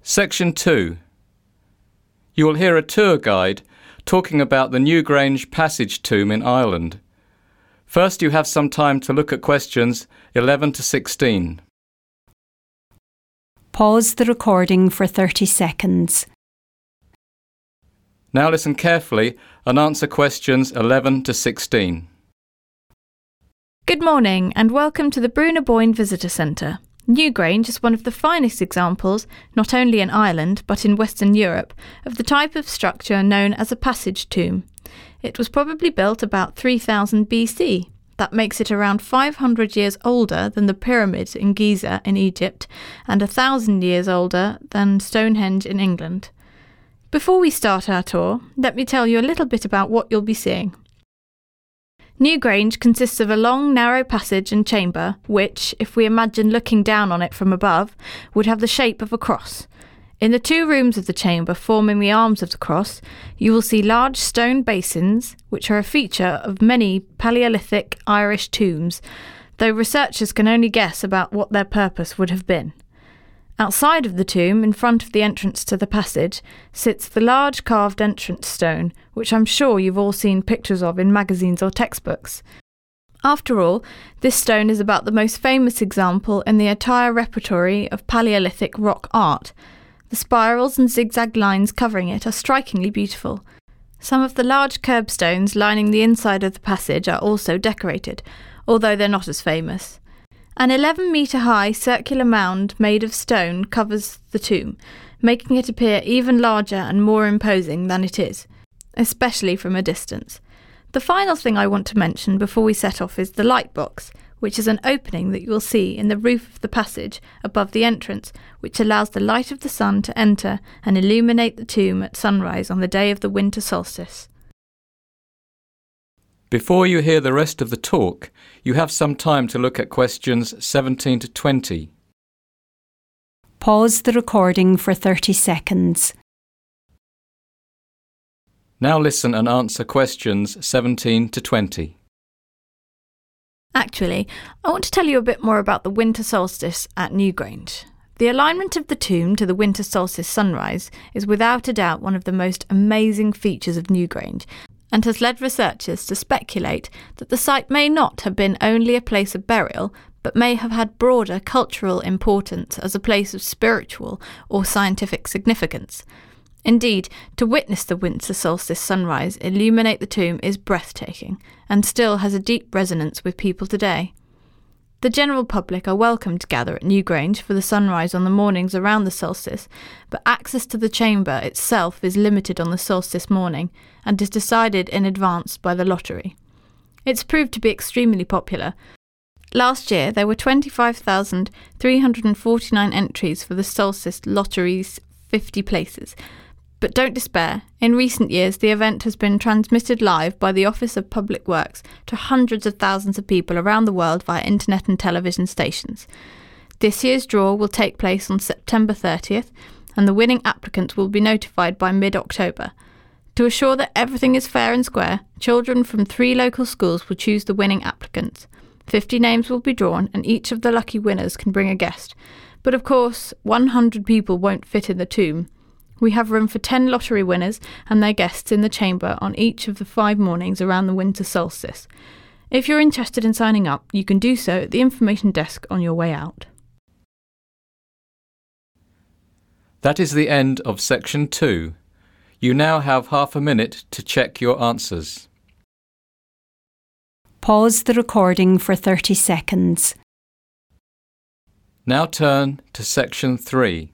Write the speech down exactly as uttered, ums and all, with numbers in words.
Section two. You will hear a tour guide talking about the Newgrange Passage tomb in Ireland. First, you have some time to look at questions eleven to sixteen. Pause the recording for thirty seconds. Now listen carefully and answer questions eleven to sixteen. Good morning and welcome to the Brúna Boyne Visitor Centre. Newgrange is one of the finest examples, not only in Ireland but in Western Europe, of the type of structure known as a passage tomb. It was probably built about three thousand B C. That makes it around five hundred years older than the pyramids in Giza in Egypt and one thousand years older than Stonehenge in England. Before we start our tour, let me tell you a little bit about what you'll be seeing. Newgrange consists of a long, narrow passage and chamber which, if we imagine looking down on it from above, would have the shape of a cross. In the two rooms of the chamber forming the arms of the cross, you will see large stone basins, which are a feature of many Paleolithic Irish tombs, though researchers can only guess about what their purpose would have been. Outside of the tomb, in front of the entrance to the passage, sits the large carved entrance stone, which I'm sure you've all seen pictures of in magazines or textbooks. After all, this stone is about the most famous example in the entire repertory of Paleolithic rock art. The spirals and zigzag lines covering it are strikingly beautiful. Some of the large curbstones lining the inside of the passage are also decorated, although they're not as famous. An eleven metre high circular mound made of stone covers the tomb, making it appear even larger and more imposing than it is, especially from a distance. The final thing I want to mention before we set off is the light box, which is an opening that you will see in the roof of the passage above the entrance, which allows the light of the sun to enter and illuminate the tomb at sunrise on the day of the winter solstice. Before you hear the rest of the talk, you have some time to look at questions seventeen to twenty. Pause the recording for thirty seconds. Now listen and answer questions seventeen to twenty. Actually, I want to tell you a bit more about the winter solstice at Newgrange. The alignment of the tomb to the winter solstice sunrise is without a doubt one of the most amazing features of Newgrange, and has led researchers to speculate that the site may not have been only a place of burial, but may have had broader cultural importance as a place of spiritual or scientific significance. Indeed, to witness the winter solstice sunrise illuminate the tomb is breathtaking, and still has a deep resonance with people today. The general public are welcome to gather at Newgrange for the sunrise on the mornings around the solstice, but access to the chamber itself is limited on the solstice morning and is decided in advance by the lottery. It's proved to be extremely popular. Last year there were twenty-five thousand three hundred forty-nine entries for the solstice lottery's fifty places. But don't despair, in recent years the event has been transmitted live by the Office of Public Works to hundreds of thousands of people around the world via internet and television stations. This year's draw will take place on September thirtieth, and the winning applicants will be notified by mid-October. To assure that everything is fair and square, children from three local schools will choose the winning applicants. Fifty names will be drawn, and each of the lucky winners can bring a guest. But of course, one hundred people won't fit in the tomb. We have room for ten lottery winners and their guests in the chamber on each of the five mornings around the winter solstice. If you're interested in signing up, you can do so at the information desk on your way out. That is the end of section two. You now have half a minute to check your answers. Pause the recording for thirty seconds. Now turn to section three.